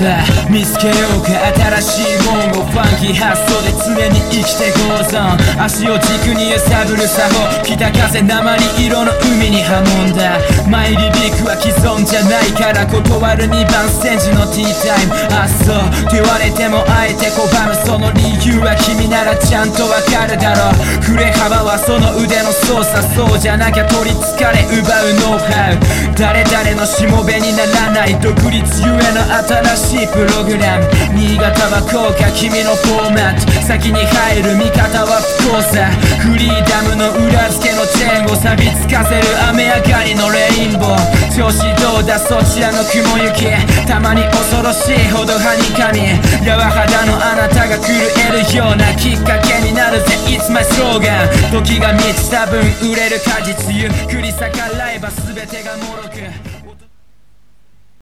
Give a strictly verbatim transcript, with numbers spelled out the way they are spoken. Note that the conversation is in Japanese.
だ。見つけようか新しいもんを、ファンキー発想で常に生きてゴーゾン。足を軸に揺さぶる作法、北風鉛色の海に波紋だ。マイリリックは既存じゃないから断るにばん煎じのティータイム。あっそうって言われてもあえて拒む、その理由は君ならちゃんとわかるだろう。振れ幅はその腕の操作、そうじゃなきゃ取りつかれ奪うノウハウ。誰々のしもべにならない独立ゆえの新しいプログラム。新潟はこうか君のフォーマット、先に入る味方は不幸さ。フリーダムの裏付けのチェーンを錆びつかせる雨上がりのレインボー。調子どうだそちらの雲行き、たまに恐ろしいほどはにかみ。柔肌のあなたが震えるようなきっかけになるぜ It's my slogan。 時が満ちた分売れる果実ゆっくり逆らえば全てが脆く